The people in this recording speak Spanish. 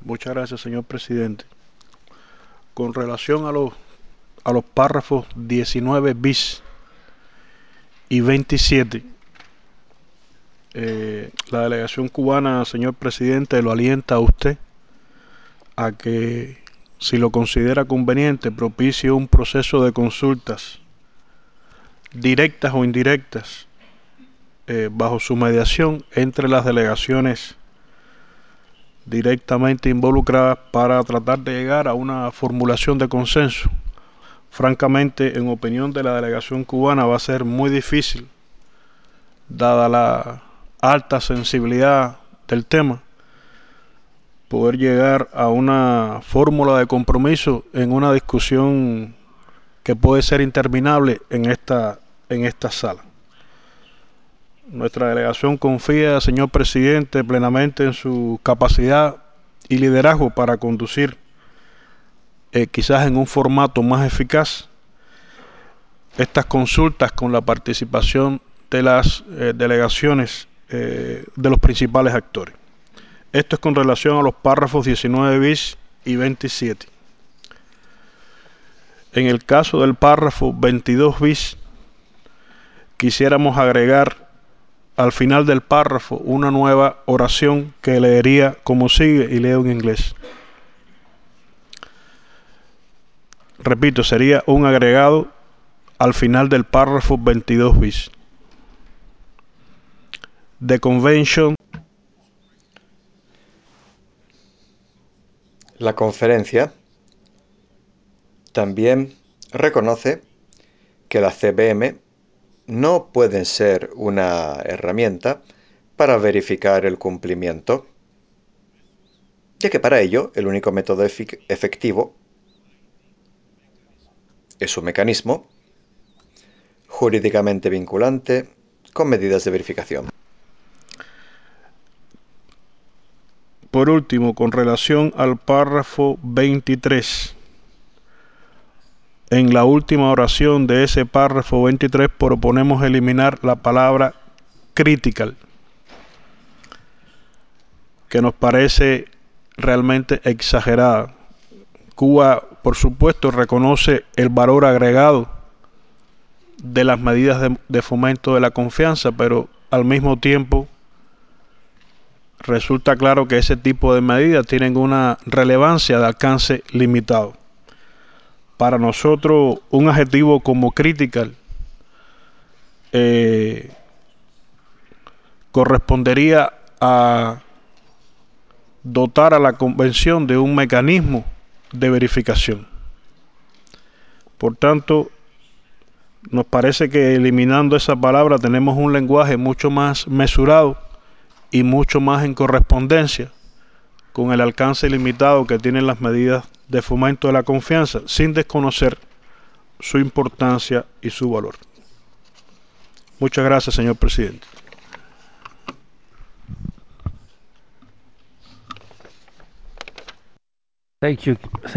Muchas gracias, señor presidente. Con relación a los párrafos 19 bis y 27, la delegación cubana, señor presidente, lo alienta a usted a que, si lo considera conveniente, propicie un proceso de consultas directas o indirectas bajo su mediación entre las delegaciones directamente involucradas para tratar de llegar a una formulación de consenso. Francamente, en opinión de la delegación cubana, va a ser muy difícil, dada la alta sensibilidad del tema, poder llegar a una fórmula de compromiso en una discusión que puede ser interminable en esta sala. Nuestra delegación confía, señor presidente, plenamente en su capacidad y liderazgo para conducir, quizás en un formato más eficaz, estas consultas con la participación de las delegaciones de los principales actores. Esto es con relación a los párrafos 19 bis y 27. En el caso del párrafo 22 bis, quisiéramos agregar al final del párrafo una nueva oración que leería como sigue, y leo en inglés. Repito, sería un agregado al final del párrafo 22 bis. The convention. La conferencia también reconoce que las CBM no pueden ser una herramienta para verificar el cumplimiento, ya que para ello el único método efectivo es un mecanismo jurídicamente vinculante con medidas de verificación. Por último, con relación al párrafo 23, en la última oración de ese párrafo 23 proponemos eliminar la palabra critical, que nos parece realmente exagerada. Cuba, por supuesto, reconoce el valor agregado de las medidas de fomento de la confianza, pero al mismo tiempo resulta claro que ese tipo de medidas tienen una relevancia de alcance limitado. Para nosotros, un adjetivo como critical correspondería a dotar a la convención de un mecanismo de verificación. Por tanto, nos parece que eliminando esa palabra tenemos un lenguaje mucho más mesurado y mucho más en correspondencia con el alcance limitado que tienen las medidas de fomento de la confianza, sin desconocer su importancia y su valor. Muchas gracias, señor presidente. Thank you.